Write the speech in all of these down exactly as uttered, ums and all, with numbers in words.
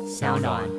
小暖。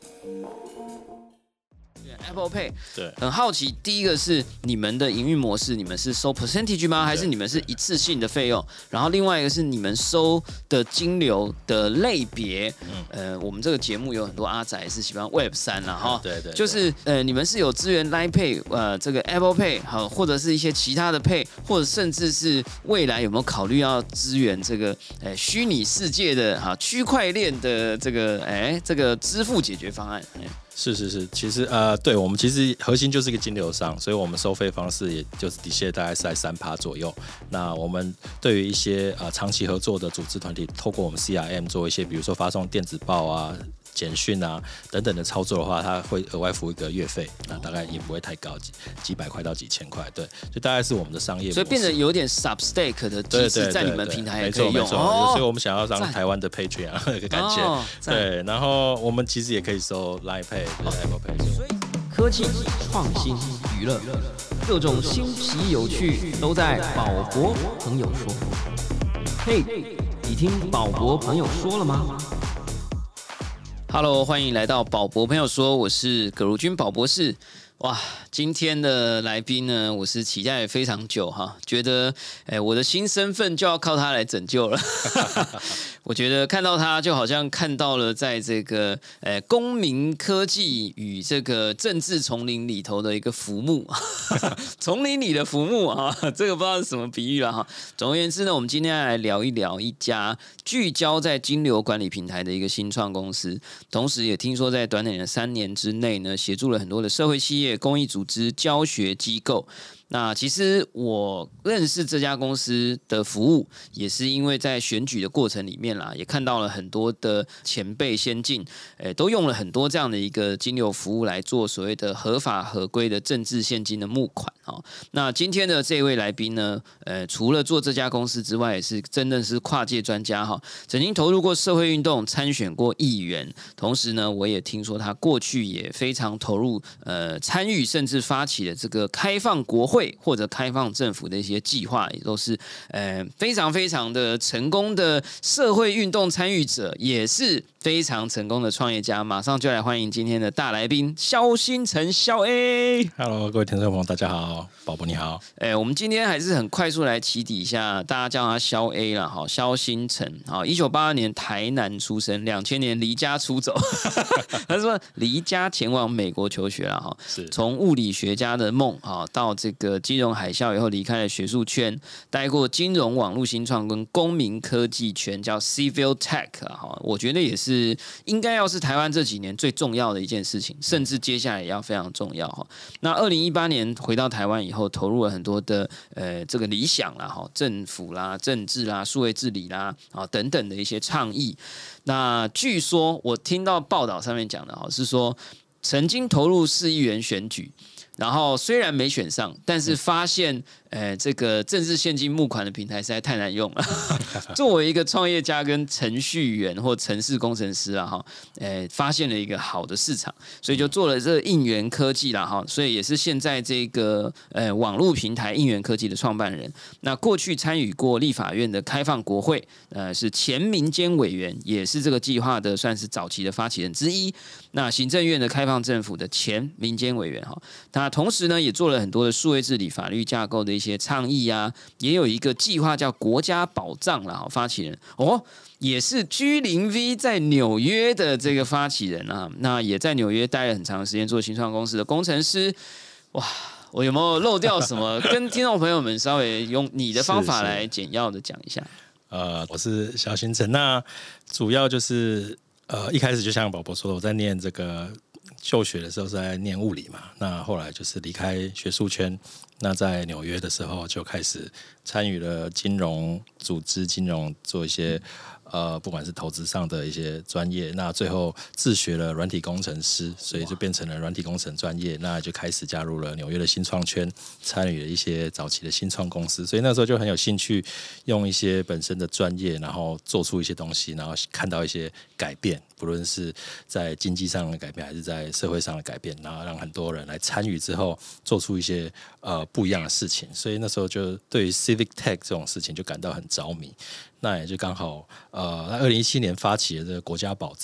Apple Pay， 对， 很好奇，第一个是你们的营运模式，你们是收 percentage 吗？还是你们是一次性的费用？然后另外一个是你们收的金流的类别，嗯、呃，我们这个节目有很多阿仔是喜欢 Web 三啦，哈， 对 对, 对， 就是呃，你们是有资源 Line Pay， 呃，这个 Apple Pay， 好，或者是一些其他的 Pay， 或者甚至是未来有没有考虑要支援这个呃虚拟世界的哈区块链的这个哎这个支付解决方案？ 是是是，其实呃，对我们其实核心就是一个金流商，所以我们收费方式也就是底线大概是在三趴左右。那我们对于一些呃长期合作的组织团体，透过我们 C R M 做一些，比如说发送电子报啊、简讯啊等等的操作的话，它会额外付一个月费，那大概也不会太高，几几百块到几千块，对，就大概是我们的商业模式， 所以变得有点 Substack 的机制在你们平台也可以用， 没错没错、 哦、 所以我们想要让台湾的 Patreon 那个感觉、哦，对，然后我们其实也可以收 Line Pay、哦、Apple Pay。 科技、创新、娱乐，各种新奇有趣都在宝博朋友说。嘿，你听宝博朋友说了吗 ？Hello， 欢迎来到宝博朋友说，我是葛如君宝博士。哇，今天的来宾呢，我是期待非常久哈，觉得哎，我的新身份就要靠他来拯救了。我觉得看到他就好像看到了在这个呃公民科技与这个政治丛林里头的一个浮木，丛林里的浮木啊，这个不知道是什么比喻了哈。总而言之呢，我们今天要来聊一聊一家聚焦在金流管理平台的一个新创公司，同时也听说在短短的三年之内呢，协助了很多的社会企业、公益组织、教学机构。那其实我认识这家公司的服务，也是因为在选举的过程里面啦，也看到了很多的前辈先进，诶，都用了很多这样的一个金流服务来做所谓的合法合规的政治现金的募款。哦，那今天的这位来宾呢，呃，除了做这家公司之外，也是真的是跨界专家哈，曾经投入过社会运动，参选过议员，同时呢，我也听说他过去也非常投入，呃，参与甚至发起了这个开放国会。或者开放政府的一些计划，也都是呃非常非常的成功的社会运动参与者，也是非常成功的创业家。马上就来欢迎今天的大来宾萧新成萧 A。Hello， 各位听众朋友，大家好，宝宝你好。 哎，我们今天还是很快速来起底一下，大家叫他萧 A 啦，好，萧新成，好，一九八二年台南出生，两千年离家出走，他说离家前往美国求学了哈，从物理学家的梦啊到这个。金融海啸以后离开了学术圈，待过金融网络新创跟公民科技圈，叫 Civil Tech 啊，我觉得也是应该要是台湾这几年最重要的一件事情，甚至接下来也要非常重要哈。那二零一八年回到台湾以后，投入了很多的呃这个理想啦哈，政府啦、政治啦、数位治理啦啊等等的一些倡议。那据说我听到报道上面讲的哈，是说曾经投入市议员选举。然后虽然没选上，但是发现，呃，这个政治现金募款的平台实在太难用了。作为一个创业家跟程序员或程式工程师啊，哈，呃，发现了一个好的市场，所以就做了这个应援科技啦，哈，所以也是现在这个呃网络平台应援科技的创办人。那过去参与过立法院的开放国会，呃，是前民间委员，也是这个计划的算是早期的发起人之一。那行政院的开放政府的前民间委员哈，他同时呢也做了很多的数位治理法律架构的一些倡议啊，也有一个计划叫国家宝藏啦，发起人哦，也是 G 零 V 在纽约的这个发起人啊，那也在纽约待了很长的时间做新创公司的工程师，哇。我有没有漏掉什么？跟听众朋友们稍微用你的方法来简要的讲一下。 呃，我是萧新成，那主要就是呃一开始就像宝宝说的，我在念这个就学的时候是在念物理嘛，那后来就是离开学术圈，那在纽约的时候就开始参与了金融组织、金融做一些。呃，不管是投资上的一些专业，那最后自学了软体工程师，所以就变成了软体工程专业，那就开始加入了纽约的新创圈，参与了一些早期的新创公司，所以那时候就很有兴趣，用一些本身的专业，然后做出一些东西，然后看到一些改变，不论是在经济上的改变，还是在社会上的改变，然后让很多人来参与之后，做出一些呃不一样的事情，所以那时候就对于 Civic Tech 这种事情就感到很着迷。那也就刚好，呃，在二零一七年发起了这个国家宝藏，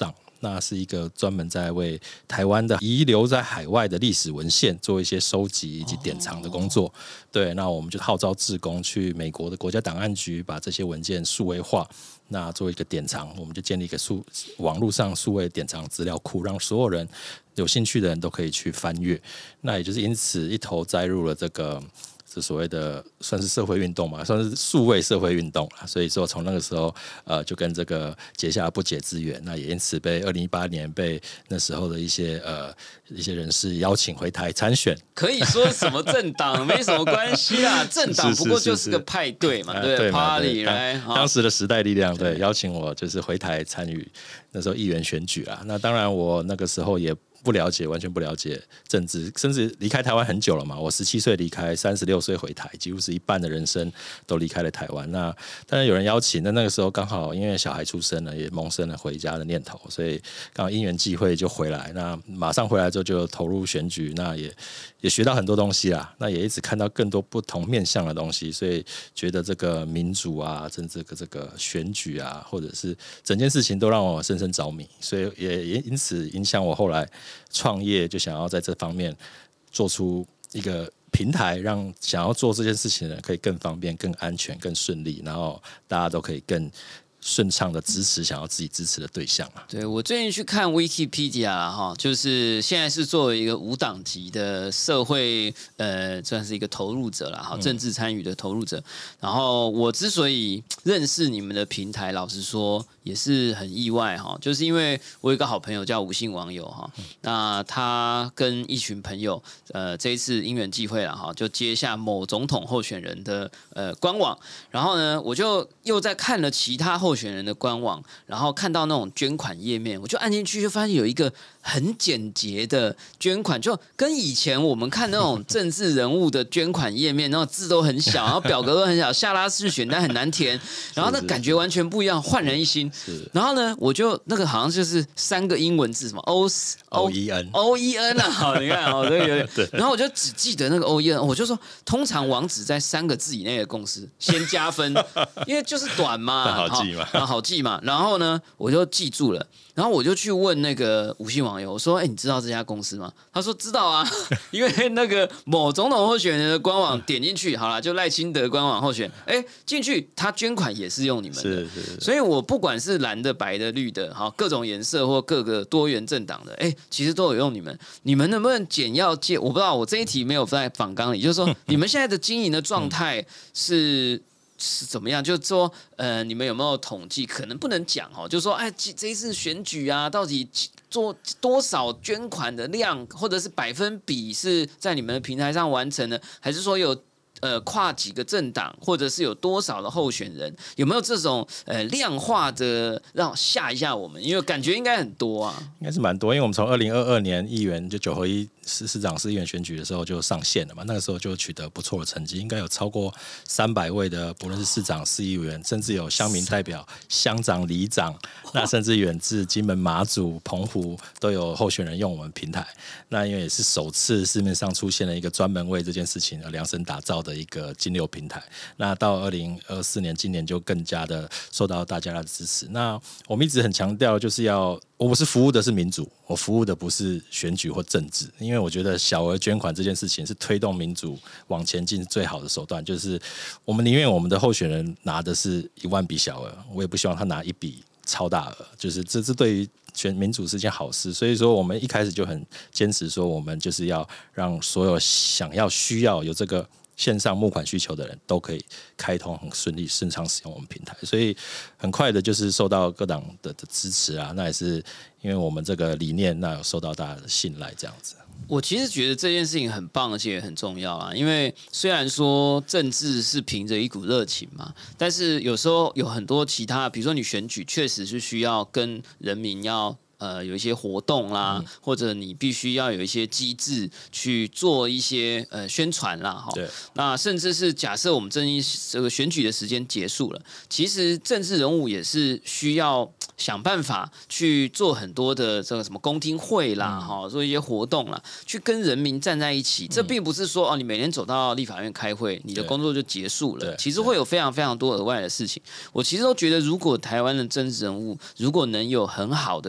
那是一个专门在为台湾的遗留在海外的历史文献做一些收集以及典藏的工作。哦、对，那我们就号召志工去美国的国家档案局把这些文件数位化。那做一个典藏，我们就建立一个数网络上数位典藏资料库，让所有人有兴趣的人都可以去翻阅。那也就是因此一头栽入了这个是所谓的算是社会运动嘛，算是数位社会运动啦。所以说从那个时候呃就跟这个结下不解之缘。那也因此被二零一八年被那时候的一些呃一些人士邀请回台参选。 可以说什么政党没什么关系啊，政党不过就是个派对嘛，对, 对 ，party 来。 当时的时代力量对邀请我就是回台参与那时候议员选举啦。那当然我那个时候也不了解，完全不了解政治，甚至离开台湾很久了嘛。我十七岁离开，三十六岁回台，几乎是一半的人生都离开了台湾。那当然有人邀请，那那个时候刚好因为小孩出生了，也萌生了回家的念头，所以刚好因缘际会就回来。那马上回来之后就投入选举，那也也学到很多东西啦。那也一直看到更多不同面向的东西，所以觉得这个民主啊，甚至这个选举啊，或者是整件事情都让我深深着迷，所以也也因此影响我后来创业，就想要在这方面做出一个平台，让想要做这件事情的人可以更方便、更安全、更顺利，然后大家都可以更顺畅的支持想要自己支持的对象啊。 对，我最近去看 Wikipedia 哈，就是现在是作为一个无党籍的社会呃，算是一个投入者啦，哈，政治参与的投入者。嗯、然后我之所以认识你们的平台，老实说也是很意外哈，就是因为我有一个好朋友叫吴姓网友哈，嗯、那他跟一群朋友呃这一次因缘际会啦哈，就接下某总统候选人的呃官网，然后呢我就又在看了其他候选人的官网，然后看到那种捐款页面，我就按进去就发现有一个很简洁的捐款，就跟以前我们看那种政治人物的捐款页面，那种字都很小，然后表格都很小，下拉式选单很难填，然后那感觉完全不一样，焕然一新。然后呢，我就那个好像就是三个英文字，什么 O O E N O E N 啊，好，你看哦，这个有点。然后我就只记得那个 O E N， 我就说，通常网址在三个字以内的公司先加分，因为就是短嘛， 好记嘛， 然后好记嘛。然后呢，我就记住了。然后我就去问那个吴姓网友，我说：“哎，你知道这家公司吗？”他说：“知道啊，因为那个某总统候选人的官网点进去，好啦，就赖清德官网候选，哎，进去他捐款也是用你们的， 是是是， 所以我不管是蓝的、白的、绿的，好各种颜色或各个多元政党的，哎，其实都有用你们。你们能不能简要介？我不知道，我这一题没有在访纲里，就是说你们现在的经营的状态是。”是怎么样？就是说，呃，你们有没有统计？可能不能讲哦。就是说，哎，这一次选举啊，到底做多少捐款的量，或者是百分比是在你们的平台上完成的，还是说有呃跨几个政党，或者是有多少的候选人？有没有这种呃量化的让吓一下我们？因为感觉应该很多啊， 应该是蛮多。因为我们从二零二二年议员就九合一市市长、市议员选举的时候就上线了嘛，那个时候就取得不错的成绩，应该有超过三百位的，不论是市长、市议员，甚至有乡民代表、乡长、里长，那甚至远至金门、马祖、澎湖都有候选人用我们平台。那因为也是首次市面上出现了一个专门为这件事情而量身打造的一个金流平台。那到二零二四年，今年就更加的受到大家的支持。那我们一直很强调，就是要我不是服务的是民主，我服务的不是选举或政治，因为我觉得小额捐款这件事情是推动民主往前进最好的手段。就是我们宁愿我们的候选人拿的是一万笔小额，我也不希望他拿一笔超大额，就是这是对于选民主是件好事。所以说我们一开始就很坚持说，我们就是要让所有想要需要有这个线上募款需求的人都可以开通很顺利顺畅使用我们平台，所以很快的就是受到各党 的, 的支持啊，那也是因为我们这个理念，那有受到大家的信赖这样子。 我其实觉得这件事情很棒，而且也很重要啦。因为虽然说政治是凭着一股热情嘛，但是有时候有很多其他，比如说你选举确实是需要跟人民要呃有一些活动啦，嗯、或者你必须要有一些机制去做一些呃宣传啦，哈。 对。 那甚至是假设我们正义这个选举的时间结束了，其实政治人物也是需要想办法去做很多的这个什么公听会啦，哈、嗯，做一些活动啦，去跟人民站在一起。这并不是说哦，你每天走到立法院开会，你的工作就结束了。其实会有非常非常多额外的事情。我其实都觉得，如果台湾的政治人物如果能有很好的机制。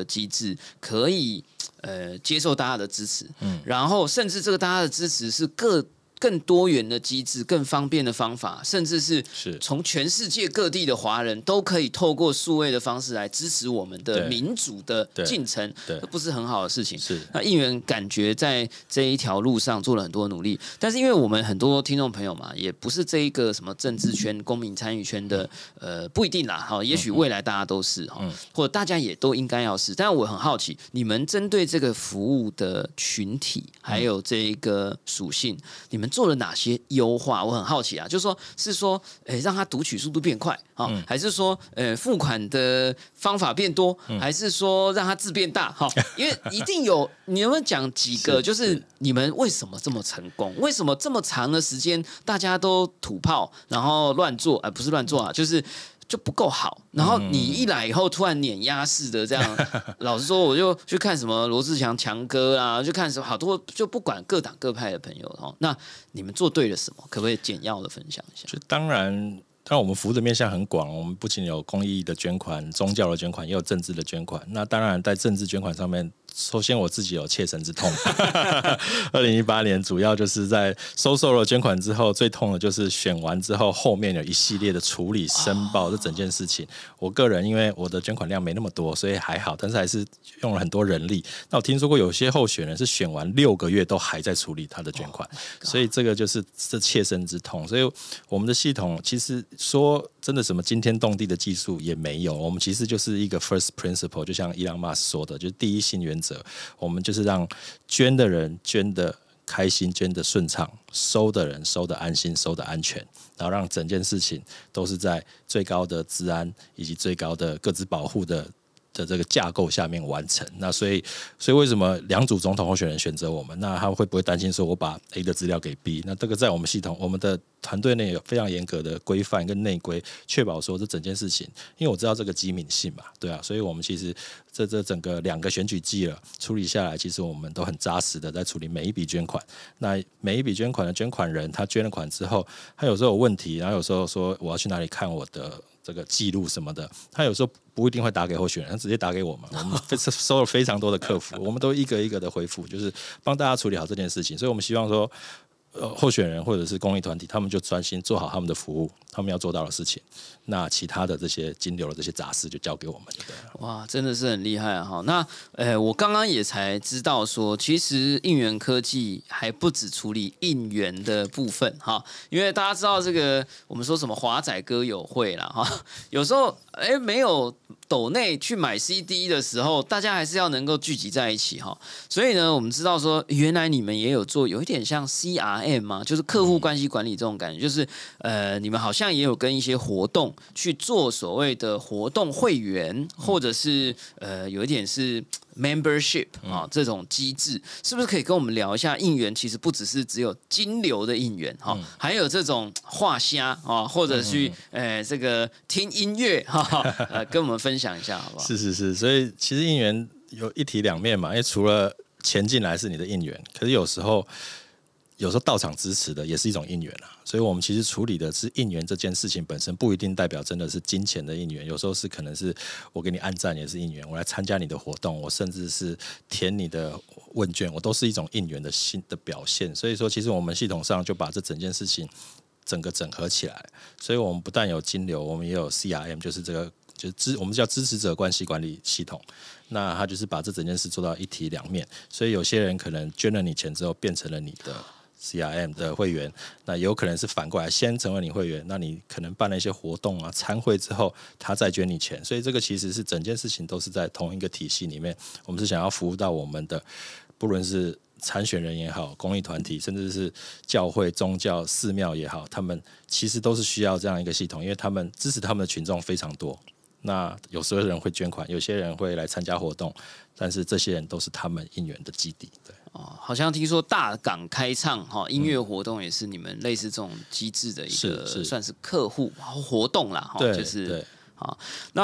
制，可以呃接受大家的支持， 嗯， 然后甚至这个大家的支持是各。更多元的机制、更方便的方法，甚至是从全世界各地的华人都可以透过数位的方式来支持我们的民主的进程，这不是很好的事情。 是那议员感觉在这一条路上做了很多努力，但是因为我们很多听众朋友嘛，也不是这一个什么政治圈、公民参与圈的，呃，不一定啦。哈，也许未来大家都是哈，或者大家也都应该要是。但是我很好奇，你们针对这个服务的群体还有这一个属性，你们做了哪些优化？我很好奇啊，就是说，是说，诶，让它读取速度变快啊、嗯，还是说，呃，付款的方法变多，嗯、还是说让它字变大？哈，因为一定有，你有没有讲几个？是就是你们为什么这么成功？为什么这么长的时间大家都土炮，然后乱做？呃，不是乱做啊，就是。就不够好，然后你一来以后突然碾压式的这样，老实说，我就去看什么罗志强强哥啊，去看什么好多，就不管各党各派的朋友哦。那你们做对了什么？可不可以简要的分享一下？ 就当然，当然我们服务的面向很广，我们不仅有公益的捐款、宗教的捐款，也有政治的捐款。那当然在政治捐款上面。首先我自己有切身之痛，二零一八年主要就是在收受了捐款之后，最痛的就是选完之后后面有一系列的处理申报这整件事情。我个人因为我的捐款量没那么多，所以还好，但是还是用了很多人力。那我听说过有些候选人是选完六个月都还在处理他的捐款， oh、所以这个就是这切身之痛。所以我们的系统其实说真的什么惊天动地的技术也没有，我们其实就是一个 first principle， 就像伊朗马斯说的，就是第一性原则。我们就是让捐的人捐的开心，捐的顺畅，收的人收的安心，收的安全，然后让整件事情都是在最高的治安以及最高的个资保护的的这个架构下面完成。那所以，所以为什么两组总统候选人选择我们？那他会不会担心说我把 A 的资料给 B？ 那这个在我们系统，我们的团队内有非常严格的规范跟内规，确保说这整件事情，因为我知道这个机敏性嘛，对啊，所以我们其实这这整个两个选举季了处理下来，其实我们都很扎实的在处理每一笔捐款。那每一笔捐款的捐款人，他捐了款之后，他有时候有问题，然后有时候说我要去哪里看我的这个记录什么的，他有时候不一定会打给候选人，他直接打给我们，我们收了非常多的客服，我们都一个一个的回复，就是帮大家处理好这件事情。所以我们希望说。呃，候选人或者是公益团体，他们就专心做好他们的服务，他们要做到的事情。那其他的这些金流的这些杂事就交给我们。对， 哇，真的是很厉害啊！哈，那呃，我刚刚也才知道说，其实应援科技还不只处理应援的部分哈，因为大家知道这个，我们说什么华仔歌友会啦哈，有时候哎没有斗内去买 C D 的时候，大家还是要能够聚集在一起哈。所以呢，我们知道说，原来你们也有做，有一点像 C R M 嘛，就是客户关系管理这种感觉，就是呃，你们好像也有跟一些活动去做所谓的活动会员，或者是呃，有一点是 membership 啊这种机制，是不是可以跟我们聊一下？应援其实不只是只有金流的应援哈，嗯、还有这种画虾啊，或者去呃这个听音乐哈，呃，跟我们分享一下好不好？ 是是是，所以其实应援有一体两面嘛，因为除了钱进来是你的应援，可是有时候。有时候到场支持的也是一种应援啊，所以我们其实处理的是应援这件事情本身，不一定代表真的是金钱的应援，有时候是可能是我给你按赞也是应援，我来参加你的活动，我甚至是填你的问卷，我都是一种应援的新的表现。所以说，其实我们系统上就把这整件事情整个整合起来，所以我们不但有金流，我们也有 C R M， 就是这个就是支我们叫支持者关系管理系统。那他就是把这整件事做到一体两面，所以有些人可能捐了你钱之后变成了你的C R M 的会员，那有可能是反过来先成为你会员，那你可能办了一些活动啊、参会之后，他再捐你钱，所以这个其实是整件事情都是在同一个体系里面。我们是想要服务到我们的，不论是参选人也好，公益团体，甚至是教会、宗教、寺庙也好，他们其实都是需要这样一个系统，因为他们支持他们的群众非常多。那有些人会捐款，有些人会来参加活动，但是这些人都是他们应援的基地。对。 哦，好像听说大港开唱哈音乐活动也是你们类似这种机制的一个算是客户活动啦哈，就是好。那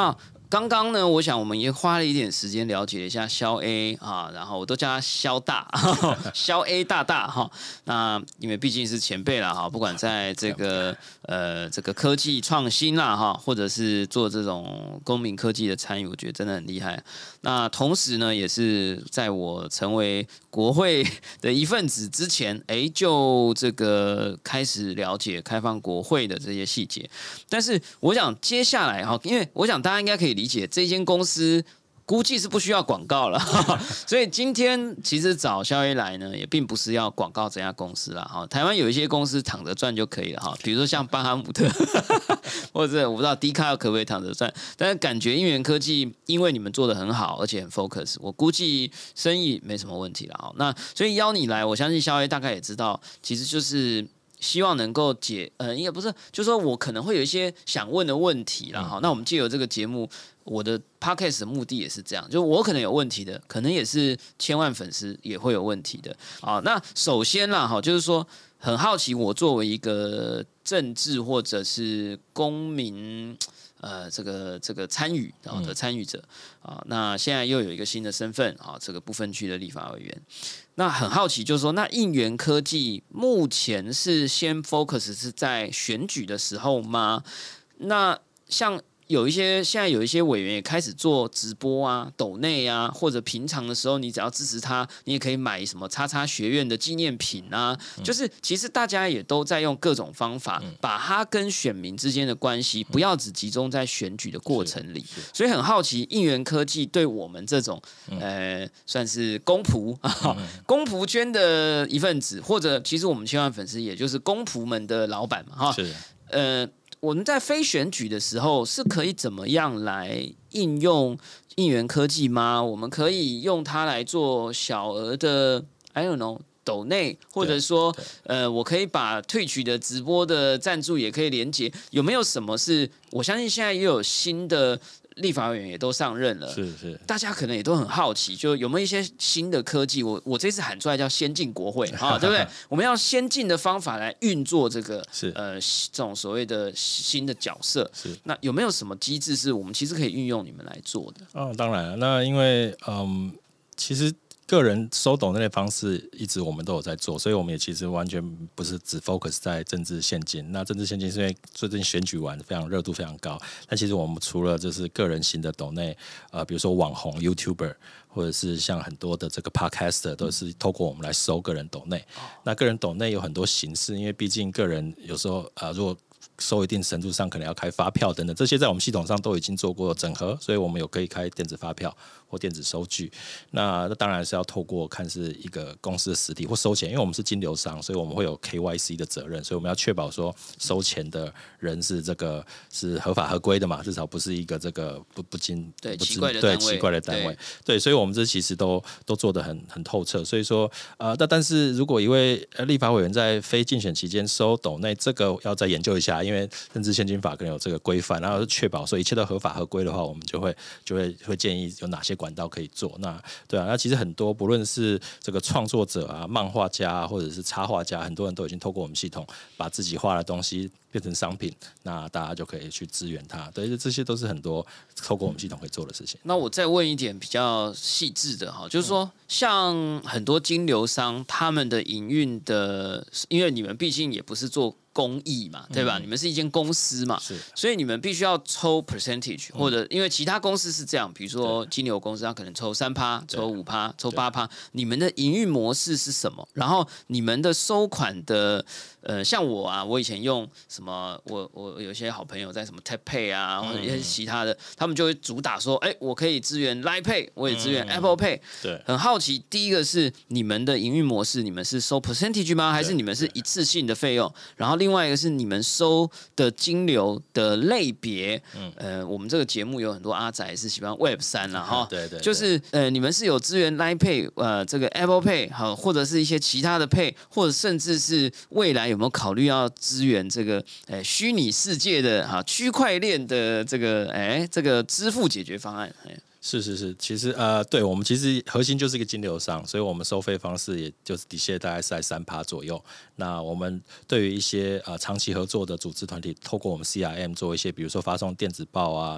刚刚呢，我想我们也花了一点时间了解一下肖 A 啊，然后我都叫他肖大，肖 A 大大哈。那因为毕竟是前辈啦哈，不管在这个呃这个科技创新啦哈，或者是做这种公民科技的参与，我觉得真的很厉害。那同时呢，也是在我成为国会的一份子之前，哎，就这个开始了解开放国会的这些细节。但是我想接下来哈，因为我想大家应该可以理解，这间公司估计是不需要广告了，所以今天其实找肖 A 来呢，也并不是要广告这家公司啦。哈，台湾有一些公司躺着赚就可以了哈，比如说像巴哈姆特，或者我不知道 D 卡可不可以躺着赚，但是感觉应元科技因为你们做的很好，而且很 focus， 我估计生意没什么问题了哈。那所以邀你来，我相信肖 A 大概也知道，其实就是希望能够解，呃，应该不是，就是说我可能会有一些想问的问题啦。哈、嗯，那我们借由这个节目。我的 podcast 的目的也是这样，就我可能有问题的，可能也是千万粉丝也会有问题的啊。那首先啦，哈，就是说很好奇，我作为一个政治或者是公民，呃，这个这个参与然后的参与者啊，那现在又有一个新的身份啊，这个不分区的立法委员。那很好奇，就是说，那应元科技目前是先 focus 是在选举的时候吗？那像有一些现在有一些委员也开始做直播啊、抖内啊，或者平常的时候，你只要支持他，你也可以买什么叉叉学院的纪念品啊。嗯、就是其实大家也都在用各种方法，嗯、把它跟选民之间的关系，不要只集中在选举的过程里。所以很好奇，应元科技对我们这种、嗯、呃算是公仆啊、嗯、公仆圈的一份子，或者其实我们千万粉丝也就是公仆们的老板嘛，哈，是呃。我们在非选举的时候是可以怎么样来应用应元科技吗？我们可以用它来做小额的 I don't know 抖内，或者说呃，我可以把Twitch的直播的赞助也可以连结。有没有什么是我相信现在又有新的立法委员也都上任了， 是是， 大家可能也都很好奇，就有没有一些新的科技？我我这次喊出来叫先进国会啊，对不对？我们要先进的方法来运作这个是呃这种所谓的新的角色。是，那有没有什么机制是我们其实可以运用你们来做的？ 哦，当然了，那因为嗯，其实。个人收抖那类方式一直我们都有在做，所以我们也其实完全不是只 focus 在政治现金。那政治现金是因为最近选举完非常热度非常高，但其实我们除了就是个人型的抖内，呃，比如说网红 YouTuber， 或者是像很多的这个 Podcaster 都是透过我们来收个人抖内。嗯、那个人抖内有很多形式，因为毕竟个人有时候呃如果收一定程度上可能要开发票等等，这些在我们系统上都已经做过整合，所以我们有可以开电子发票或电子收据。那那当然是要透过看是一个公司的实体或收钱，因为我们是金流商，所以我们会有 K Y C 的责任，所以我们要确保说收钱的人是这个是合法合规的嘛，至少不是一个这个不不经对不奇怪的单位， 对奇怪的单位，对，对，所以我们这其实都都做得很很透彻。所以说呃，但但是如果一位立法委员在非竞选期间收抖内，这个要再研究一下，因为政治现金法可能有这个规范，然后确保说一切都合法合规的话，我们就会就会会建议有哪些管道可以做。那对啊，那其实很多不论是这个创作者啊、漫画家、啊、或者是插画家，很多人都已经透过我们系统把自己画的东西变成商品，那大家就可以去支援它。对，这些都是很多透过我们系统可以做的事情。 那我再问一点比较细致的哈，就是说，像很多金流商他们的营运的，因为你们毕竟也不是做公益嘛，对吧？嗯、你们是一间公司嘛，所以你们必须要抽 percentage，、嗯、或者因为其他公司是这样，比如说金流公司，它可能抽三趴、抽五趴、抽八趴。你们的营运模式是什么？然后你们的收款的，呃，像我啊，我以前用什么，我我有些好朋友在什么 Tap Pay 啊，或者一些其他的，嗯、他们就会主打说，哎，我可以支援 Line Pay， 我也支援 Apple Pay。嗯、对，很好奇，第一个是你们的营运模式，你们是收 percentage 吗？还是你们是一次性的费用？然后另外一个是你们收的金流的类别，嗯、呃，我们这个节目有很多阿宅是喜欢 Web 三啦哈， 对 对, 对， 就是呃，你们是有支援 Line Pay， 呃，这个 Apple Pay 好，或者是一些其他的 Pay， 或者甚至是未来有没有考虑要支援这个呃虚拟世界的哈区块链的这个哎这个支付解决方案？哎是是是，其实呃，对我们其实核心就是一个金流商，所以我们收费方式也就是底线大概是在三趴左右。那我们对于一些呃长期合作的组织团体，透过我们 C R M 做一些，比如说发送电子报啊。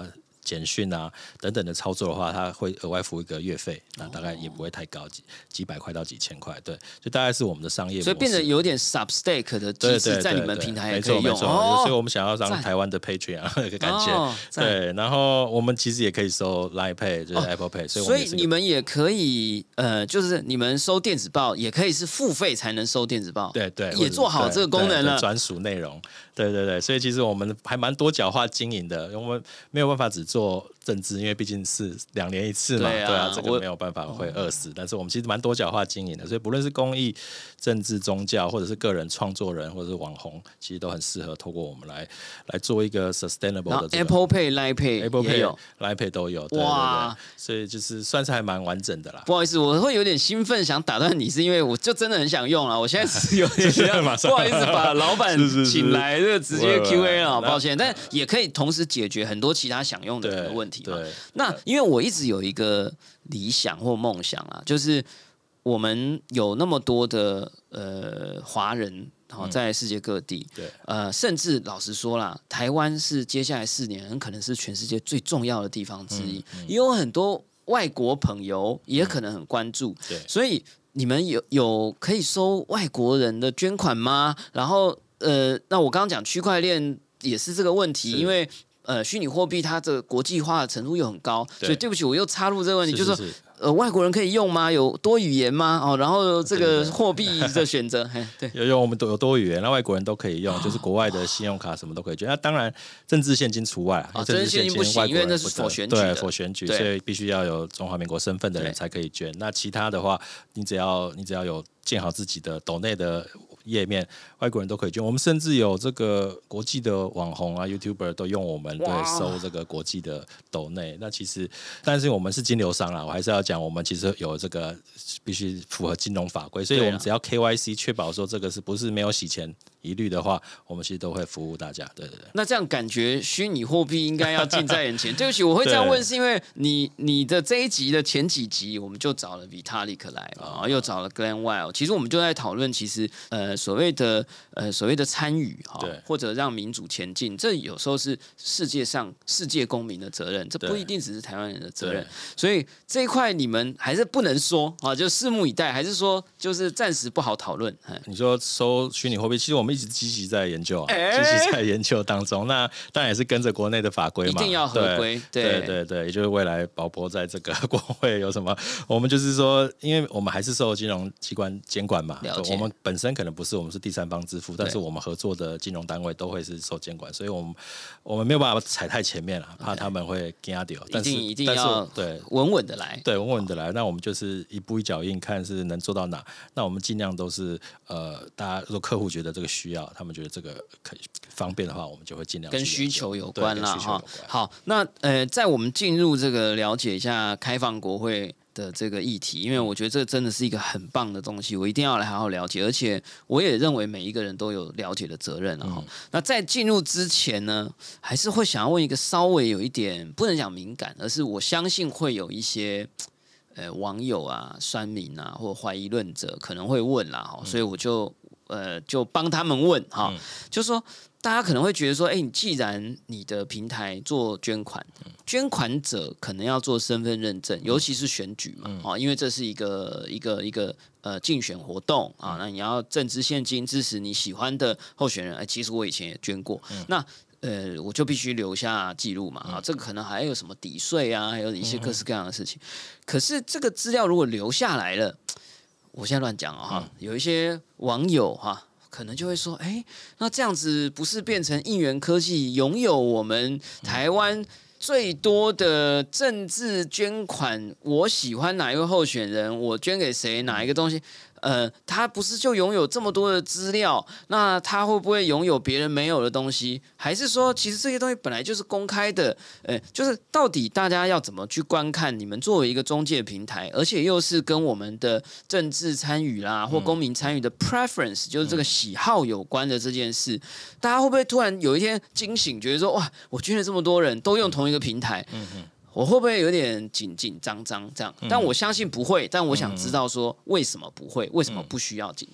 简讯啊等等的操作的话，它会额外付一个月费，那大概也不会太高，几几百块到几千块，对，就大概是我们的商业模式， 所以变得有点 Substack 的机制在你们平台也可以用， 没错没错， 哦、 所以我们想要让台湾的 Patreon 的感觉， 哦、 对，然后我们其实也可以收 Line Pay 就是 Apple Pay，、哦、所以我们所以你们也可以呃，就是你们收电子报也可以是付费才能收电子报， 对对， 也做好这个功能了， 专属内容，对对对，所以其实我们还蛮多角化经营的，我们没有办法只做政治，因为毕竟是两年一次嘛，对 啊, 对啊，这个没有办法会饿死。但是我们其实蛮多角化经营的，所以不论是公益、政治、宗教，或者是个人创作人，或者是网红，其实都很适合透过我们来来做一个 sustainable 的、这个。 Apple Pay、Line Pay、Apple Pay 也有 ，Line Pay 都有，对对对，所以就是算是还蛮完整的啦。 不好意思，我会有点兴奋，想打断你，是因为我就真的很想用了。我现在是有点不好意思把老板请来，这个直接 Q A 了，抱歉，但也可以同时解决很多其他想用的人的问题嘛。那因为我一直有一个理想或梦想啊，就是我们有那么多的呃华人。好，在世界各地， 对， 呃，甚至老实说啦，台湾是接下来四年很可能是全世界最重要的地方之一，嗯嗯、也有很多外国朋友也可能很关注， 嗯、对， 所以你们有有可以收外国人的捐款吗？然后，呃，那我刚刚讲区块链也是这个问题，因为呃，虚拟货币它的国际化的程度又很高，所以对不起，我又插入这个问题，是是是就是说。呃，外国人可以用吗？有多语言吗？哦，然后这个货币的选择，对， 有有我们都有多语言，那外国人都可以用，就是国外的信用卡什么都可以捐。那当然，政治现金除外啊， 政治现金不行，因为那是否选举的， 对，否选举，所以必须要有中华民国身份的人才可以捐。那其他的话，你只要你只要有建好自己的斗内的页面，外国人都可以捐。我们甚至有这个国际的网红啊 ，YouTuber 都用我们对收这个国际的斗内。那其实，但是我们是金流商啦，我还是要讲，我们其实有这个必须符合金融法规，所以我们只要 K Y C 确保说这个是不是没有洗钱疑虑的话，我们其实都会服务大家。对对对。 那这样感觉虚拟货币应该要近在眼前。对不起，我会这样问，是因为你你的这一集的前几集，我们就找了 Vitalik 来嘛，然后又找了 Glenn Wild， 其实我们就在讨论，其实呃所谓的呃所谓的参与哈，或者让民主前进，这有时候是世界上世界公民的责任，这不一定只是台湾人的责任。所以这一块你们还是不能说啊，就拭目以待，还是说就是暂时不好讨论。 你说收虚拟货币，其实我们一直积极在研究啊，积极在研究当中。那当然也是跟着国内的法规嘛， 一定要合规。 对对 对, 对, 对，也就是未来宝博在这个国会有什么，我们就是说，因为我们还是受金融机关监管嘛，我们本身可能不是，我们是第三方支付，但是我们合作的金融单位都会是受监管，所以我们我们没有办法踩太前面了，怕他们会惊掉。 一定一定要对稳稳的来， 对稳稳的来。那我们就是一步一脚印，看是能做到哪。那我们尽量都是呃，大家如果客户觉得这个需要，他们觉得这个可以方便的话，我们就会尽量跟需求有关啦哈。好，那呃，在我们进入这个了解一下开放国会的这个议题，因为我觉得这真的是一个很棒的东西，我一定要来好好了解，而且我也认为每一个人都有了解的责任了哈、嗯。那在进入之前呢，还是会想要问一个稍微有一点不能讲敏感，而是我相信会有一些呃网友啊、酸民啊或怀疑论者可能会问啦哈，所以我就呃就帮他们问哈，嗯、就说。大家可能会觉得说，哎、欸，你既然你的平台做捐款，捐款者可能要做身份认证，尤其是选举嘛，啊、嗯，因为这是一个一个一个呃竞选活动啊，那你要政治现金支持你喜欢的候选人，哎、欸，其实我以前也捐过，嗯、那呃我就必须留下记录嘛，啊，这个可能还有什么抵税啊，还有一些各式各样的事情。可是这个资料如果留下来了，我现在乱讲啊哈，有一些网友哈。可能就会说，哎，那这样子不是变成应援科技拥有我们台湾最多的政治捐款？我喜欢哪一位候选人，我捐给谁，哪一个东西？呃，他不是就拥有这么多的资料？那他会不会拥有别人没有的东西？还是说，其实这些东西本来就是公开的？呃，就是到底大家要怎么去观看？你们作为一个中介平台，而且又是跟我们的政治参与啦，或公民参与的 preference，、嗯、就是这个喜好有关的这件事，大家会不会突然有一天惊醒，觉得说，哇，我捐了这么多人都用同一个平台？嗯嗯。我会不会有点紧紧张张这样？但我相信不会。但我想知道说为什么不会？为什么不需要紧张？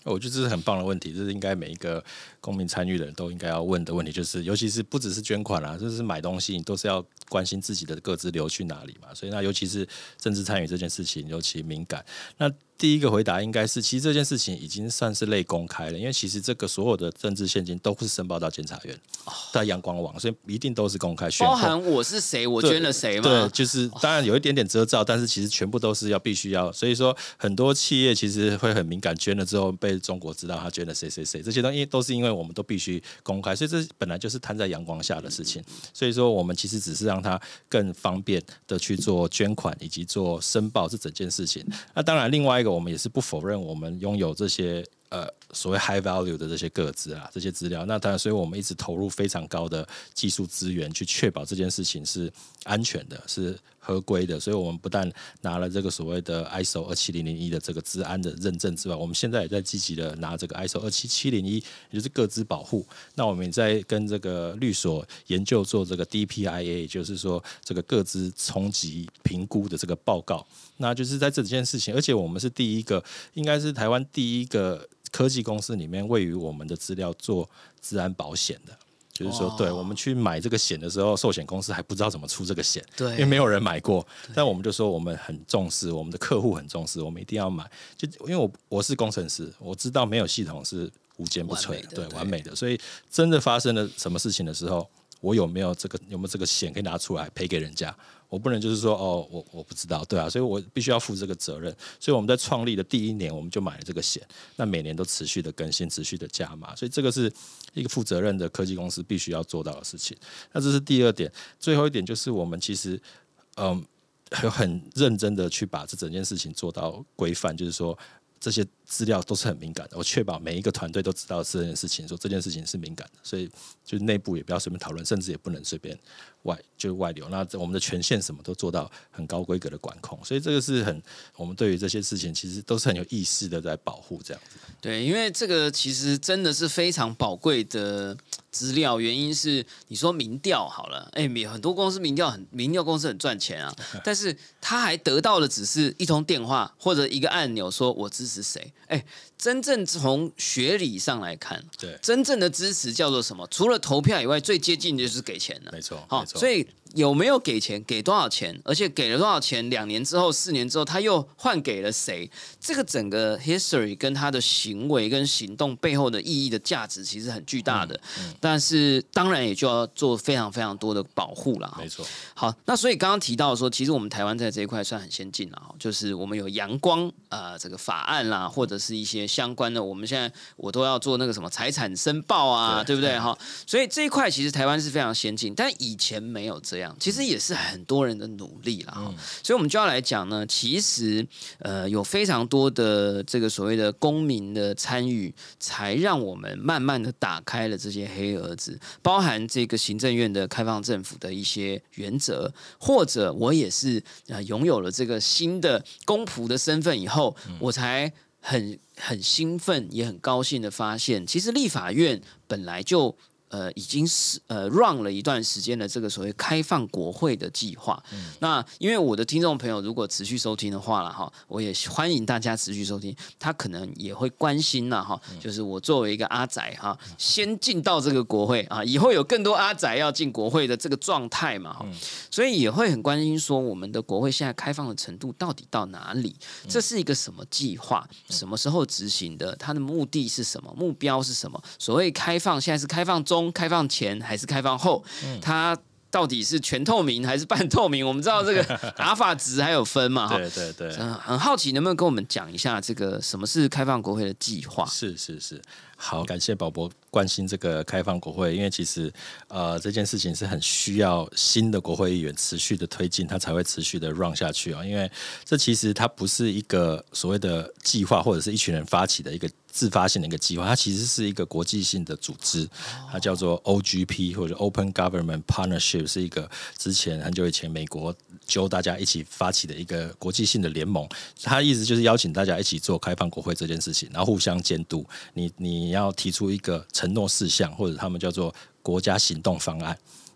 我觉得这是很棒的问题，这是应该每一个公民参与的人都应该要问的问题，就是尤其是不只是捐款啦，就是买东西，你都是要关心自己的个资流去哪里嘛。所以那尤其是政治参与这件事情尤其敏感。那第一个回答应该是，其实这件事情已经算是类公开了，因为其实这个所有的政治现金都是申报到检察院，在阳光网，所以一定都是公开。 包含我是谁，我捐了谁吗？ 对，就是当然有一点点遮罩，但是其实全部都是要必须要。所以说，很多企业其实会很敏感，捐了之后被中国知道他捐了谁谁谁，这些东西都是因为我们都必须公开，所以这本来就是摊在阳光下的事情。所以说，我们其实只是让它更方便的去做捐款以及做申报这整件事情。那当然，另外一个我们也是不否认我们拥有这些呃所谓 high value 的这些个资啊，这些资料。那当然，所以我们一直投入非常高的技术资源去确保这件事情是安全的，是合规的。所以我们不但拿了这个所谓的 I S O 二七零零一的这个资安的认证之外，我们现在也在积极的拿这个 I S O 二七七零一，也就是个资保护。那我们也在跟这个律所研究做这个 D P I A， 也就是说这个个资冲击评估的这个报告。那就是在这件事情，而且我们是第一个，应该是台湾第一个科技公司里面位于我们的资料做资安保险的。就是说，对我们去买这个险的时候，寿险公司还不知道怎么出这个险， 对， 因为没有人买过。但我们就说我们很重视，我们的客户很重视，我们一定要买。就因为我我是工程师，我知道没有系统是无坚不摧的，对，完美的。所以真的发生了什么事情的时候，我有没有这个有没有这个险可以拿出来赔给人家？我不能就是说哦，我我不知道，对啊，所以我必须要负这个责任。所以我们在创立的第一年，我们就买了这个险，那每年都持续的更新，持续的加码，所以这个是一个负责任的科技公司必须要做到的事情。那这是第二点，最后一点就是我们其实嗯很认真的去把这整件事情做到规范，就是说这些资料都是很敏感的，我确保每一个团队都知道这件事情，说这件事情是敏感的，所以就内部也不要随便讨论，甚至也不能随便外就外流。那我们的权限什么都做到很高规格的管控，所以这个是很我们对于这些事情其实都是很有意识的在保护这样子。 对，因为这个其实真的是非常宝贵的资料，原因是你说民调好了，哎，很多公司民调很民调公司很赚钱啊，但是他还得到的只是一通电话或者一个按钮，说我支持谁。哎，真正从学理上来看， 对， 真正的支持叫做什么？除了投票以外，最接近的就是给钱了。 没错， 好，所以有没有给钱，给多少钱，而且给了多少钱，两年之后、四年之后，他又换给了谁？这个整个 history 跟他的行为跟行动背后的意义的价值，其实很巨大的。嗯嗯、但是当然也就要做非常非常多的保护了。 没错。 好，那所以刚刚提到说，其实我们台湾在这一块算很先进了，就是我们有阳光啊、呃、这个法案啦，或者是一些相关的，我们现在我都要做那个什么财产申报啊，对, 对不对？哈，所以这一块其实台湾是非常先进，但以前没有这样。其实也是很多人的努力啦、嗯，所以我们就要来讲呢，其实呃有非常多的这个所谓的公民的参与，才让我们慢慢的打开了这些黑盒子，包含这个行政院的开放政府的一些原则，或者我也是呃拥有了这个新的公仆的身份以后，嗯、我才很很兴奋，也很高兴的发现，其实立法院本来就。呃，已经是呃 run 了一段时间的这个所谓开放国会的计划。嗯、那因为我的听众朋友如果持续收听的话了哈，我也欢迎大家持续收听。他可能也会关心啦哈，嗯、就是我作为一个阿宅哈，先进到这个国会啊，以后有更多阿宅要进国会的这个状态嘛哈，嗯、所以也会很关心说我们的国会现在开放的程度到底到哪里？嗯、这是一个什么计划？什么时候执行的？它的目的是什么？目标是什么？所谓开放，现在是开放中。开放前还是开放后？嗯、它到底是全透明还是半透明？我们知道这个阿法值还有分嘛？ 对对对、 呃，很好奇能不能跟我们讲一下这个什么是开放国会的计划？ 是是是，好，感谢宝博关心这个开放国会，因为其实呃这件事情是很需要新的国会议员持续的推进，它才会持续的 run 下去啊、哦。因为这其实它不是一个所谓的计划，或者是一群人发起的一个自发性的一个计划，它其实是一个国际性的组织，它叫做 O G P 或者 Open Government Partnership， 是一个之前很久以前美国揪大家一起发起的一个国际性的联盟。它意思就是邀请大家一起做开放国会这件事情，然后互相监督。你你要提出一个承诺事项，或者他们叫做国家行动方案。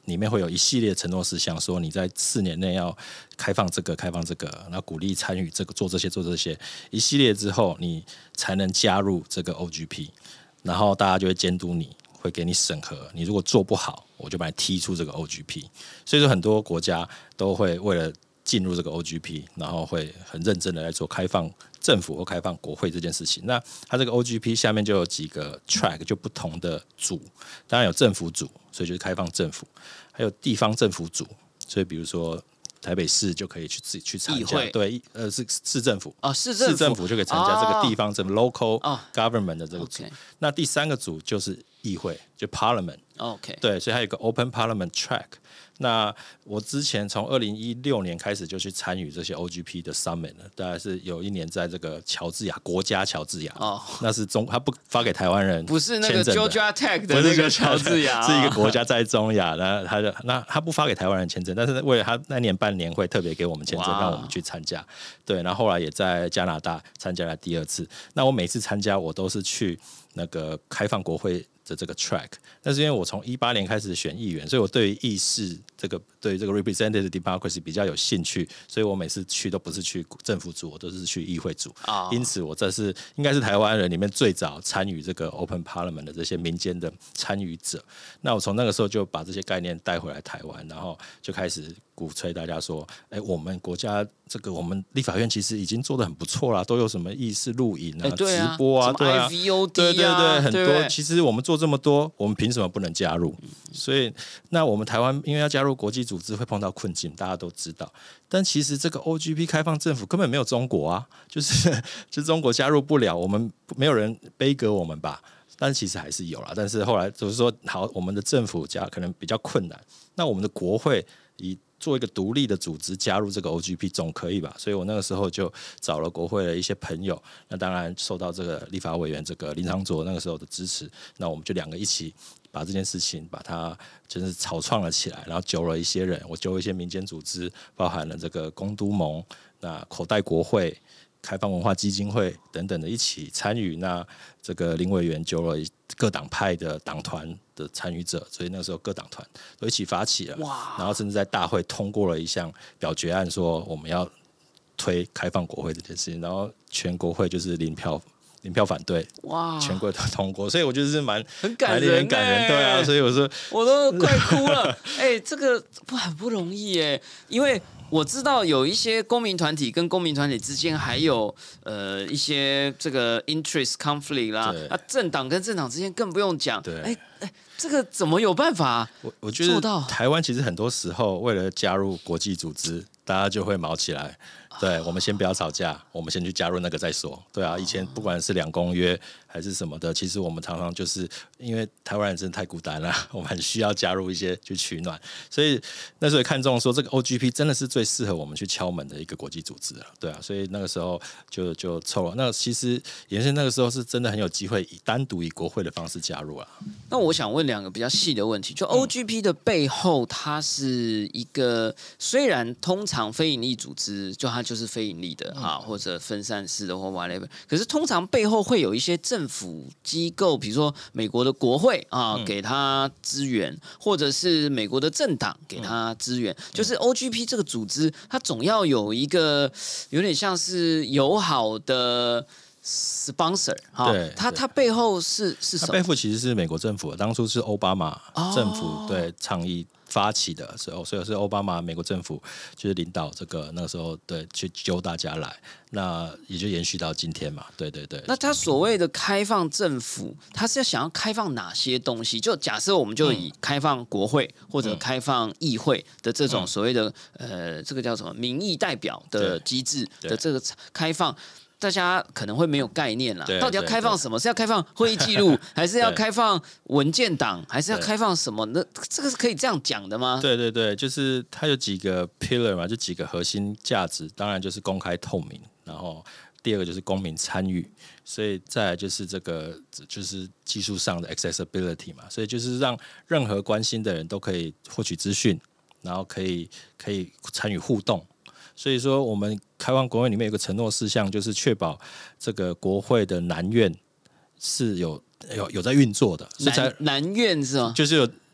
里面会有一系列承诺事项，说你在四年内要开放这个开放这个，然后鼓励参与这个做这些做这些一系列之后，你才能加入这个 O G P， 然后大家就会监督你，会给你审核，你如果做不好，我就把你踢出这个 O G P。 所以说很多国家都会为了进入这个 O G P， 然后会很认真的来做开放政府或开放国会这件事情。那它这个 O G P 下面就有几个 track， 就不同的组，当然有政府组，所以就是开放政府，还有地方政府组，所以比如说台北市就可以去自己去参加，对，呃，是市政府哦，市政府， 市政府就可以参加这个地方政府、哦、local government 的这个组。 Okay. 那第三个组就是议会，就 parliament。OK， 对，所以还有一个 open parliament track。那我之前从二零一六年开始就去参与这些 O G P 的 summit 了，大概是有一年在这个乔治亚国家乔治亚，哦，那是中他不发给台湾人， 不是那个 Georgia Tech 的那个乔治亚， 是一个国家在中亚，然后他就那他不发给台湾人签证，但是为了他那年办年会特别给我们签证，让我们去参加。对，然后后来也在加拿大参加了第二次。那我每次参加我都是去那个开放国会的这个 track， 但是因为我从一八年开始选议员，所以我对于议事这个对于这个 representative democracy 比较有兴趣，所以我每次去都不是去政府组，我都是去议会组。Oh. 因此我这是应该是台湾人里面最早参与这个 open parliament 的这些民间的参与者。那我从那个时候就把这些概念带回来台湾，然后就开始鼓吹大家说，哎，我们国家这个我们立法院其实已经做得很不错啦，都有什么议事录影啊、 对啊直播啊， 对啊 I V O D 啊， 对对对，很多。 对对， 其实我们做这么多，我们凭什么不能加入？所以，那我们台湾因为要加入国际组织会碰到困境，大家都知道。但其实这个 O G P 开放政府根本没有中国啊，就是就中国加入不了，我们没有人背革我们吧？但其实还是有啦。但是后来就是说，好，我们的政府加可能比较困难，那我们的国会以做一个独立的组织加入这个 O G P 总可以吧？所以我那个时候就找了国会的一些朋友，那当然受到这个立法委员这个林长佐那个时候的支持，那我们就两个一起把这件事情把它就是草创了起来，然后揪了一些人，我揪了一些民间组织，包含了这个公都盟、那口袋国会、开放文化基金会等等的一起参与。那这个林委员揪了各党派的党团的参与者，所以那个时候各党团都一起发起了，然后甚至在大会通过了一项表决案，说我们要推开放国会这件事情，然后全国会就是零票零票反对，哇，全国都通过，所以我觉得是蛮很感人， 很感人，对啊，所以我说我都快哭了，哎、欸，这个不很不容易哎，因为我知道有一些公民团体跟公民团体之间还有呃一些这个 interest conflict 啦，啊，政党跟政党之间更不用讲，对，哎、欸、哎、欸，这个怎么有办法做到？ 我我觉得台湾其实很多时候为了加入国际组织，大家就会毛起来。对，我们先不要吵架，我们先去加入那个再说。对啊，以前不管是两公约还是什么的，其实我们常常就是因为台湾人真的太孤单了，我们很需要加入一些去取暖，所以那时候看中说这个 O G P 真的是最适合我们去敲门的一个国际组织了。对啊，所以那个时候就就凑了。那其实也是那个时候是真的很有机会以单独以国会的方式加入了。 那我想问两个比较细的问题，就 O G P 的背后，它是一个虽然通常非营利组织就它就是非盈利的啊，或者分散式的或 whatever， 可是通常背后会有一些政府机构，比如说美国的国会啊，嗯、给他资源，或者是美国的政党给他资源，嗯、就是 O G P 这个组织，它总要有一个有点像是友好的 sponsor 哈，它它背后是是什么？ 它背后其实是美国政府，当初是奥巴马政府、哦、对倡议发起的时候，所以是奥巴马美国政府就是领导这个那个时候对去揪大家来，那也就延续到今天嘛，对对对。 那他所谓的开放政府，他是要想要开放哪些东西？就假设我们就以开放国会或者开放议会的这种所谓的、嗯、呃，这个叫什么民意代表的机制的这个开放。大家可能会没有概念啦，到底要开放什么？是要开放会议记录，还是要开放文件档，还是要开放什么？那这个是可以这样讲的吗？ 对对对，就是它有几个 pillar 嘛，就几个核心价值，当然就是公开透明，然后第二个就是公民参与，所以再来就是这个就是技术上的 accessibility 嘛，所以就是让任何关心的人都可以获取资讯，然后可以可以参与互动。所以说，我们开放国会里面有个承诺事项，就是确保这个国会的南院是有有有在运作的。 南南院是吗？ 就是有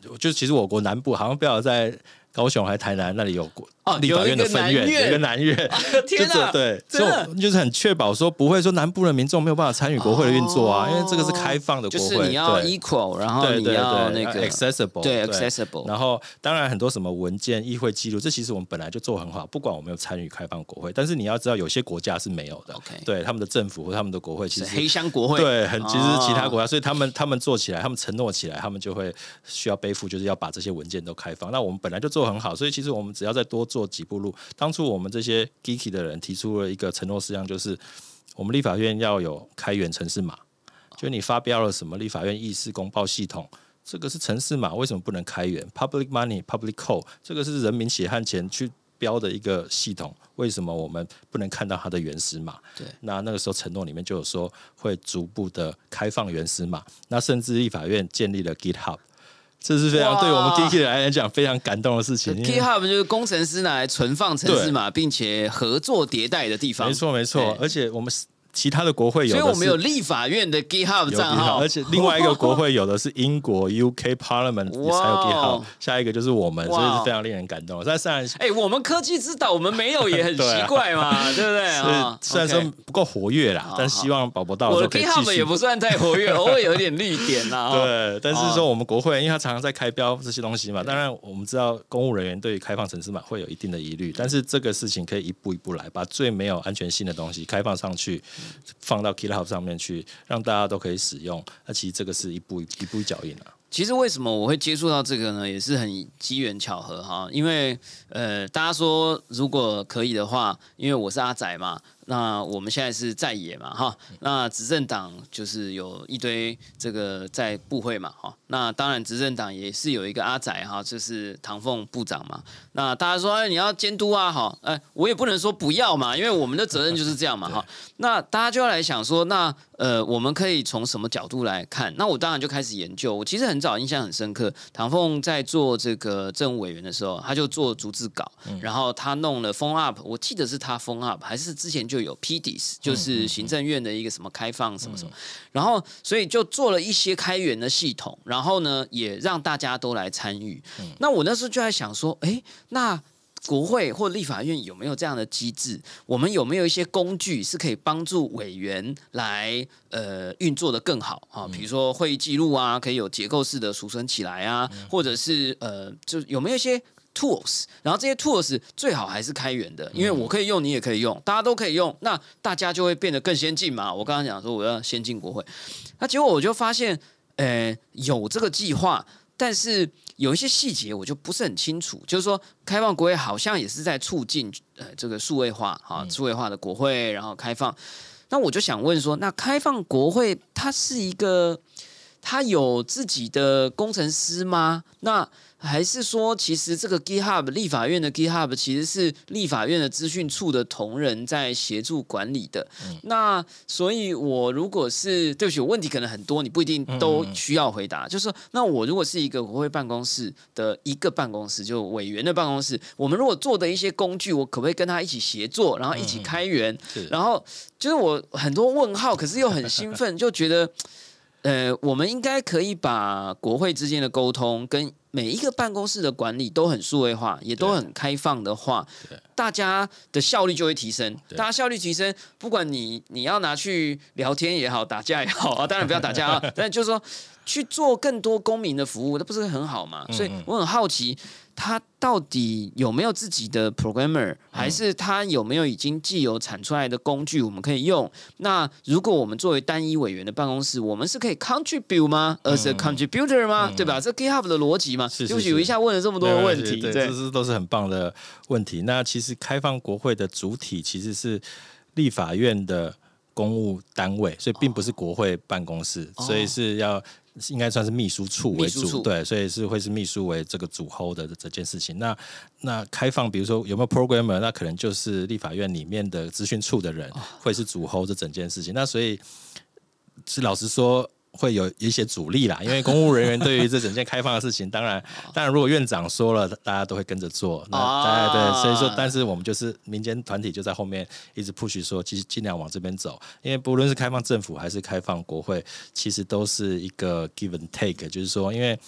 就其实我国南部好像不晓得在高雄还台南那里有过哦， 立法院的分院，有一个南院， 天哪， 对，所以就是很确保说不会说南部的民众没有办法参与国会的运作啊，哦、因为这个是开放的国会， 就是你要 equal， 然后你要那个 accessible， 对 accessible， 然后当然很多什么文件、议会记录，这其实我们本来就做很好，不管我们有参与开放国会，但是你要知道有些国家是没有的， okay， 对他们的政府或他们的国会其实黑箱国会， 对，很其实是其他国家，哦、所以他们他们做起来，他们承诺起来，他们就会需要背负，就是要把这些文件都开放。那我们本来就做很好，所以其实我们只要再多做几步路。当初我们这些 geeky 的人提出了一个承诺事项，就是我们立法院要有开源程式码，就你发标了什么立法院议事公报系统，这个是程式码，为什么不能开源 ？Public money, public code， 这个是人民血汗钱去标的一个系统，为什么我们不能看到它的原始码？ 对， 那那个时候承诺里面就有说会逐步的开放原始码，那甚至立法院建立了 GitHub。这是非常对我们 geeky 人来讲非常感动的事情。 GitHub 就是工程师拿来存放程式码，并且合作迭代的地方。 没错，没错。而且我们其他的国会有的是， 所以我们有立法院的 GitHub 账号， 而且另外一个国会有的是英国 U K Parliament 才有 GitHub， 下一个就是我们，所以是非常令人感动。但虽然， 哎、欸，我们科技之岛我们没有也很奇怪嘛，对, 啊、对不对？ 哦、虽然说不够活跃啦，但希望宝宝到的时候可以继续。 我的 GitHub 也不算太活跃，偶尔有一点绿点啦。 对，但是说我们国会，因为他常常在开标这些东西嘛，当然我们知道公务人员对于开放程式码会有一定的疑虑，但是这个事情可以一步一步来，把最没有安全性的东西开放上去，放到GitHub 上面去，让大家都可以使用。那其实这个是一步一步一脚印啊。 其实为什么我会接触到这个呢？也是很机缘巧合哈。因为呃，大家说如果可以的话，因为我是阿仔嘛，那我们现在是在野嘛哈。那执政党就是有一堆这个在部会嘛哈。那当然执政党也是有一个阿仔哈，就是唐凤部长嘛。那大家说哎，你要监督啊哈，哎，我也不能说不要嘛，因为我们的责任就是这样嘛哈。那大家就要来想说，那呃，我们可以从什么角度来看？那我当然就开始研究。我其实很早印象很深刻，唐凤在做这个政务委员的时候，他就做逐字稿，嗯、然后他弄了 phone up， 我记得是他 phone up， 还是之前就有 P D I S， 就是行政院的一个什么开放什么什么，嗯、然后所以就做了一些开源的系统，然后呢也让大家都来参与。嗯、那我那时候就在想说，哎，那国会或立法院有没有这样的机制？我们有没有一些工具是可以帮助委员来呃运作的更好啊？比如说会议记录啊，可以有结构式的储存起来啊，嗯、或者是呃，就有没有一些 tools？ 然后这些 tools 最好还是开源的，因为我可以用，你也可以用，大家都可以用，那大家就会变得更先进嘛。我刚刚讲说我要先进国会，那结果我就发现，呃，有这个计划。但是有一些细节我就不是很清楚，就是说开放国会好像也是在促进呃这个数位化啊，数位化的国会，然后开放。那我就想问说，那开放国会它是一个，它有自己的工程师吗？那还是说，其实这个 GitHub 立法院的 GitHub 其实是立法院的资讯处的同仁在协助管理的。嗯、那所以，我如果是对不起，我问题可能很多，你不一定都需要回答。嗯、就是说，那我如果是一个国会办公室的一个办公室，就委员的办公室，我们如果做的一些工具，我可不可以跟他一起协作，然后一起开源？嗯、然后就是我很多问号，可是又很兴奋，就觉得。呃，我们应该可以把国会之间的沟通跟每一个办公室的管理都很数位化，也都很开放的话，大家的效率就会提升。大家效率提升，不管你你要拿去聊天也好，打架也好啊，当然不要打架啊，但就是说去做更多公民的服务，那不是很好吗？所以我很好奇。他到底有没有自己的 programmer， 还是他有没有已经既有产出来的工具我们可以用？那如果我们作为单一委员的办公室，我们是可以 contribute 吗？而是 contributor 吗？嗯、对吧？这 GitHub 的逻辑嘛。对不起，我一下问了这么多的问题， 对， 对， 这是都是很棒的问题。那其实开放国会的主体其实是立法院的公务单位，所以并不是国会办公室，哦、所以是要。应该算是秘书处为主，对，所以是会是秘书为这个主 hold 的这件事情。那那开放，比如说有没有 programmer， 那可能就是立法院里面的资讯处的人会是主 hold 这整件事情。那所以是老实说。会有一些阻力啦，因为公务人员对于这整件开放的事情，当然，当然，如果院长说了，大家都会跟着做。那大家对，所以说，但是我们就是民间团体就在后面一直 push 说，其实尽量往这边走，因为不论是开放政府还是开放国会，其实都是一个 give and take， 就是说，因为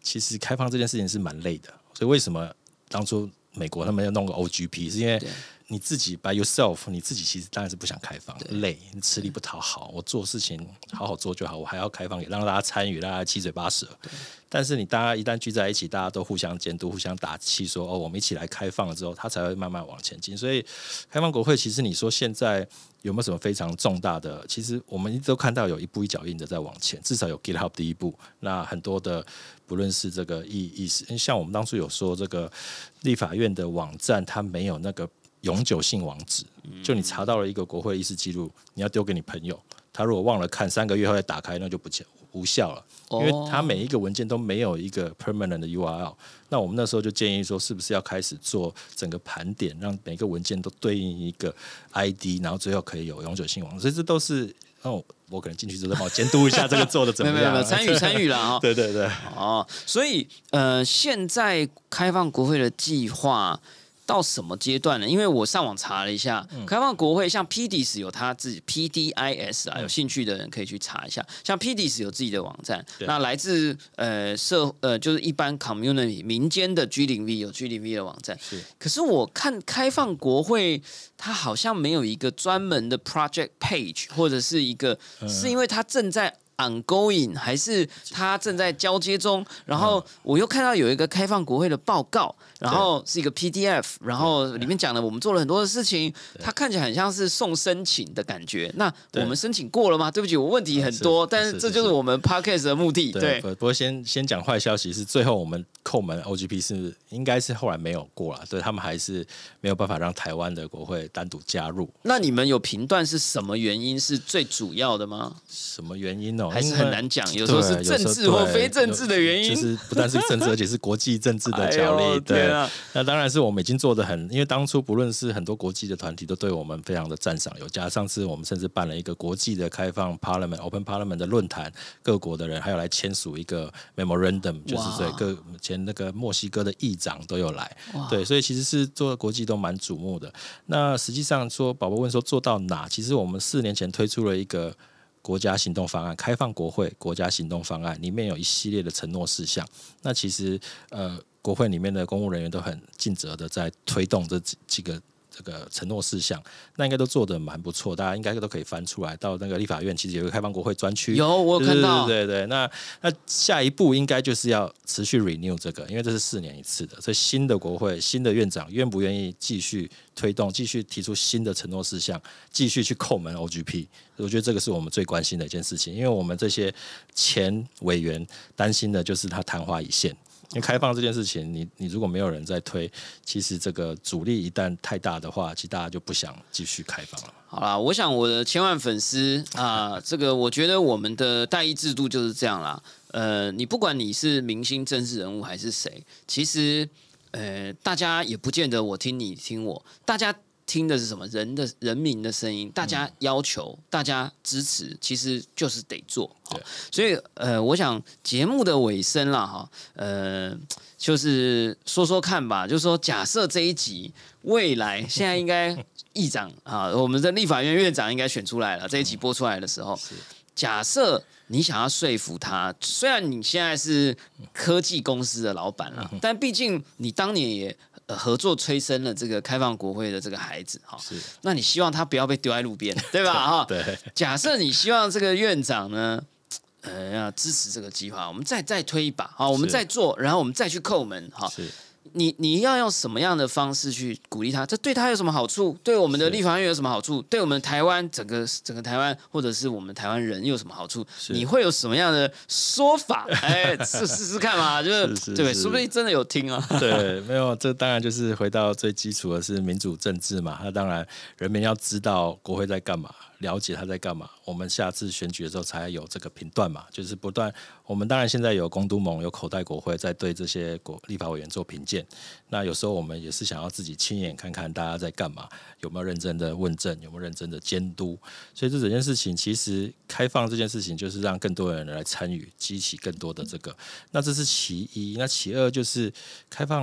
其实开放这件事情是蛮累的，所以为什么当初美国他们要弄个 O G P， 是因为你自己 by yourself， 你自己其实当然是不想开放，累，你吃力不讨好。我做事情好好做就好，我还要开放给让大家参与，让大家七嘴八舌。但是你大家一旦聚在一起，大家都互相监督、互相打气，说哦，我们一起来开放了之后，它才会慢慢往前进。所以开放国会，其实你说现在有没有什么非常重大的？其实我们一直都看到有一步一脚印的在往前，至少有 GitHub 第一步。那很多的不论是这个意意思，像我们当初有说这个立法院的网站，它没有那个永久性网址，就你查到了一个国会议事记录，你要丢给你朋友，他如果忘了看，三个月后再打开，那就不无效了，因为他每一个文件都没有一个 permanent 的 U R L。那我们那时候就建议说，是不是要开始做整个盘点，让每个文件都对应一个 I D， 然后最后可以有永久性网址。所以这都是哦，我可能进去之后帮我监督一下这个做的怎么样， 没有没有参与参与了哈。 对对对， 哦，所以呃，现在开放国会的计划到什么阶段呢？因为我上网查了一下，嗯、开放国会像 P D I S 有他自己 P D I S 啊，有兴趣的人可以去查一下。像 P D I S 有自己的网站，那来自呃社呃就是一般 community 民间的 G 零 V 有 G 零 V 的网站。是，可是我看开放国会，它好像没有一个专门的 project page， 或者是一个，嗯、是因为它正在ongoing 还是它正在交接中？然后我又看到有一个开放国会的报告。然后是一个 P D F， 然后里面讲了我们做了很多的事情，它看起来很像是送申请的感觉。那我们申请过了吗？对不起，我问题很多，但是这就是我们 podcast 的目的。对， 不过先先讲坏消息是，最后我们扣门 O G P 是应该是后来没有过了，对他们还是没有办法让台湾的国会单独加入。 那你们有评断是什么原因是最主要的吗？ 什么原因哦？ 还是很难讲，有时候是政治或非政治的原因， 就是不但是政治，而且是国际政治的角力。对。那当然是我们已经做得很，因为当初不论是很多国际的团体都对我们非常的赞赏有加。上次我们甚至办了一个国际的开放 Parliament、Open Parliament 的论坛，各国的人还有来签署一个 Memorandum， 就是对各前那个墨西哥的议长都有来。对，所以其实是做国际都蛮瞩目的。那实际上说，宝宝问说做到哪？其实我们四年前推出了一个国家行动方案，开放国会国家行动方案，里面有一系列的承诺事项。那其实呃。国会里面的公务人员都很尽责的在推动这几几个这个承诺事项，那应该都做得蛮不错，大家应该都可以翻出来。到那个立法院其实有一个开放国会专区， 有我有看到， 对对对。那那下一步应该就是要持续 renew 这个，因为这是四年一次的，所以新的国会新的院长愿不愿意继续推动，继续提出新的承诺事项，继续去叩门 O G P， 我觉得这个是我们最关心的一件事情，因为我们这些前委员担心的就是他昙花一现。因为开放这件事情，你你如果没有人在推，其实这个阻力一旦太大的话，其实大家就不想继续开放了。 好啦，我想我的千万粉丝啊、呃，这个我觉得我们的代议制度就是这样啦。呃，你不管你是明星政治人物还是谁，其实呃，大家也不见得我听你听我，大家听的是什么？人的人民的声音，大家要求，嗯、大家支持，其实就是得做。所以呃，我想节目的尾声啦，哈，呃，就是说说看吧，就是说，假设这一集未来现在应该议长啊，我们的立法院院长应该选出来了，这一集播出来的时候，假设你想要说服他，虽然你现在是科技公司的老板啦，嗯、但毕竟你当年也。呃、合作催生了这个开放国会的这个孩子哈，那你希望他不要被丢在路边，对吧？哈， 对。 假设你希望这个院长呢，呃，要支持这个计划，我们再再推一把，好，我们再做，然后我们再去叩门，哈。你你要用什么样的方式去鼓励他？这对他有什么好处？对我们的立法院有什么好处？对我们台湾整个整个台湾，或者是我们台湾人有什么好处？你会有什么样的说法？哎，试试试看嘛，就是是是对，说不定真的有听啊。 对，没有，这当然就是回到最基础的是民主政治嘛。那当然，人民要知道国会在干嘛。了解他在干嘛，我们下次选举的时候才有这个评断嘛，就是不断。我们当然现在有公都盟、有口袋国会在对这些国立法委员做评鉴。那有时候我们也是想要自己亲眼看看大家在干嘛，有没有认真的问政，有没有认真的监督。所以这整件事情其实开放这件事情，就是让更多人来参与，激起更多的这个。那这是其一，那其二就是开放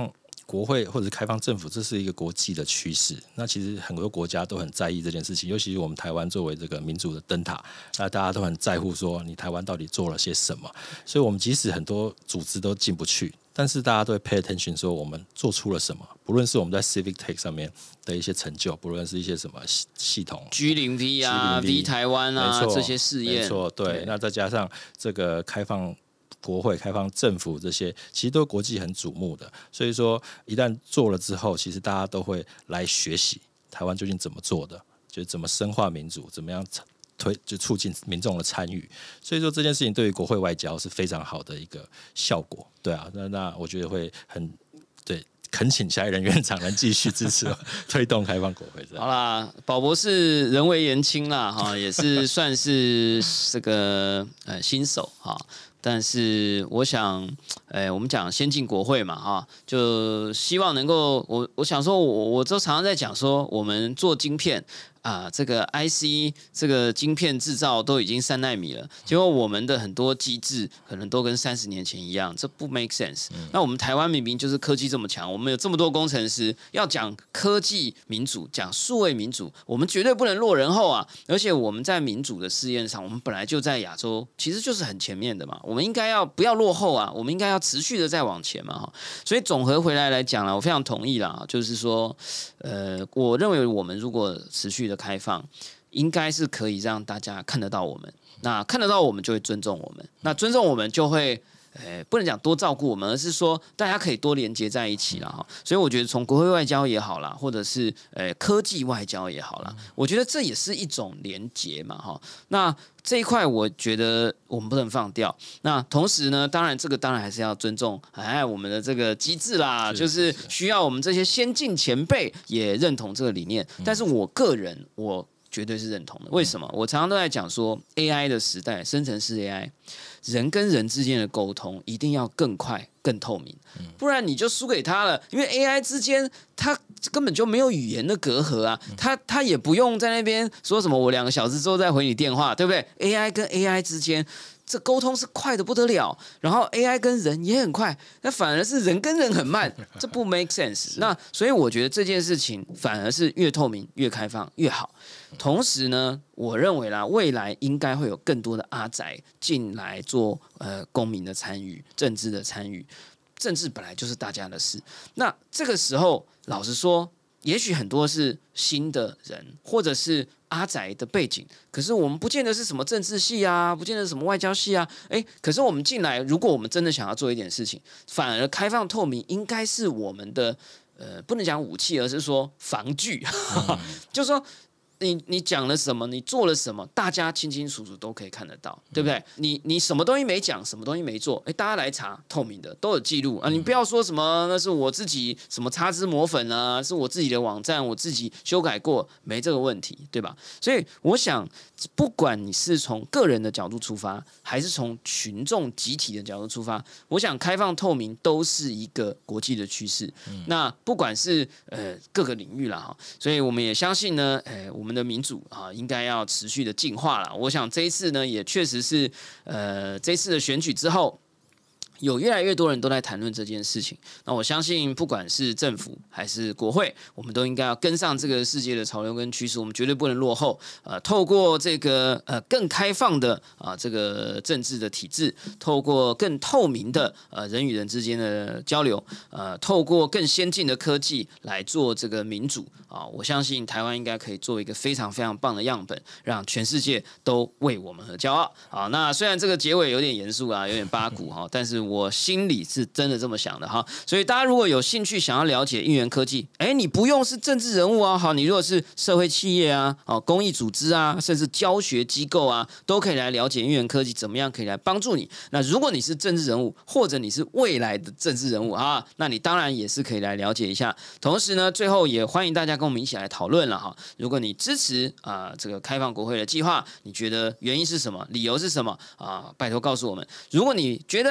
国会或者是开放政府，这是一个国际的趋势。那其实很多国家都很在意这件事情，尤其是我们台湾作为这个民主的灯塔，那大家都很在乎说你台湾到底做了些什么。所以我们即使很多组织都进不去，但是大家都会 pay attention 说我们做出了什么，不论是我们在 civic tech 上面的一些成就，不论是一些什么系统 G 零 V 啊 V 台湾啊这些试验， 没错，对，对。那再加上这个开放国会、开放政府这些，其实都是国际很瞩目的。所以说，一旦做了之后，其实大家都会来学习台湾究竟怎么做的，就怎么深化民主，怎么样推就促进民众的参与。所以说这件事情对于国会外交是非常好的一个效果。对啊，那那我觉得会很对。恳请下一任院长能继续支持推动开放国会。 好啦，宝博士人微言轻啦，哈，也是算是这个呃新手哈。但是我想，呃，我们讲先进国会嘛，哈，就希望能够，我我想说我，我我都常常在讲说，我们做晶片啊，这个 I C 这个晶片制造都已经三奈米了，结果我们的很多机制可能都跟三十年前一样，这不 make sense。那我们台湾明明就是科技这么强，我们有这么多工程师，要讲科技民主，讲数位民主，我们绝对不能落人后啊！而且我们在民主的试验上，我们本来就在亚洲，其实就是很前面的嘛。我们应该要不要落后啊？我们应该要持续的再往前嘛，哈。所以总和回来来讲啦，我非常同意啦，就是说，呃，我认为我们如果持续的开放，应该是可以让大家看得到我们。那看得到我们，就会尊重我们。那尊重我们，就会。呃，不能讲多照顾我们，而是说大家可以多连接在一起啦哈。所以我觉得从国会外交也好啦，或者是呃科技外交也好啦，我觉得这也是一种连接嘛哈。那这一块我觉得我们不能放掉。那同时呢，当然这个当然还是要尊重哎我们的这个机制啦，就是需要我们这些先进前辈也认同这个理念。但是我个人我绝对是认同的。为什么？我常常都在讲说 A I 的时代，生成式 A I。人跟人之间的沟通一定要更快、更透明，不然你就输给他了。因为 A I 之间，它根本就没有语言的隔阂啊，它它也不用在那边说什么我两个小时之后再回你电话，对不对 ？A I 跟 A I 之间，这沟通是快的不得了，然后 A I 跟人也很快，那反而是人跟人很慢，这不 make sense。那所以我觉得这件事情反而是越透明、越开放越好。同时呢，我认为啦，未来应该会有更多的阿宅进来做呃公民的参与、政治的参与。政治本来就是大家的事，那这个时候，老实说，也许很多是新的人，或者是阿宅的背景，可是我们不见得是什么政治系啊，不见得是什么外交系啊，哎，可是我们进来，如果我们真的想要做一点事情，反而开放透明，应该是我们的呃，不能讲武器，而是说防具，嗯、就是说。你你讲了什么？你做了什么？大家清清楚楚都可以看得到，对不对？你你什么东西没讲，什么东西没做，哎，大家来查，透明的都有记录啊！你不要说什么那是我自己什么擦脂抹粉啊，是我自己的网站，我自己修改过，没这个问题，对吧？所以我想，不管你是从个人的角度出发，还是从群众集体的角度出发，我想开放透明都是一个国际的趋势。嗯、那不管是呃各个领域啦哈，所以我们也相信呢，呃我们。我们的民主啊，应该要持续的进化了。我想这一次呢，也确实是呃，这一次的选举之后。有越来越多人都在谈论这件事情，那我相信不管是政府还是国会，我们都应该要跟上这个世界的潮流跟趋势，我们绝对不能落后。呃，透过这个呃更开放的啊、呃、这个政治的体制，透过更透明的呃人与人之间的交流，呃，透过更先进的科技来做这个民主啊、呃，我相信台湾应该可以做一个非常非常棒的样本，让全世界都为我们而骄傲。好，那虽然这个结尾有点严肃啊，有点八股哈，但是我心里是真的这么想的哈，所以大家如果有兴趣想要了解应援科技，哎，你不用是政治人物啊，好，你如果是社会企业啊、哦公益组织啊，甚至教学机构啊，都可以来了解应援科技怎么样可以来帮助你。那如果你是政治人物，或者你是未来的政治人物啊，那你当然也是可以来了解一下。同时呢，最后也欢迎大家跟我们一起来讨论了哈。如果你支持啊、呃、这个开放国会的计划，你觉得原因是什么？理由是什么啊？拜托告诉我们。如果你觉得哎这里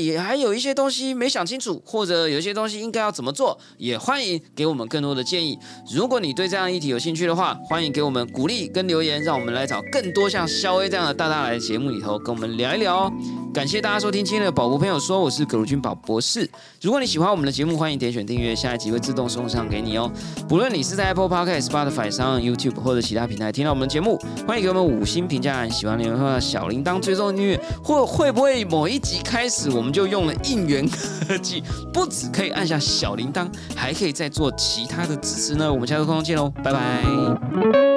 里还有一些东西没想清楚，或者有一些东西应该要怎么做，也欢迎给我们更多的建议。如果你对这样议题有兴趣的话，欢迎给我们鼓励跟留言，让我们来找更多像肖 A 这样的大大来节目里头跟我们聊一聊哦。感谢大家收听今天的宝博朋友说，我是葛如君宝博士。如果你喜欢我们的节目，欢迎点选订阅，下一集会自动送上给你哦。不论你是在 Apple Podcast、Spotify 上、YouTube 或者其他平台听到我们的节目，欢迎给我们五星评价，喜欢留言的话小铃铛追踪订阅，或会不会某一集开始我们就用了应援科技，不只可以按下小铃铛，还可以再做其他的支持呢？我们下周空中见喽，拜拜。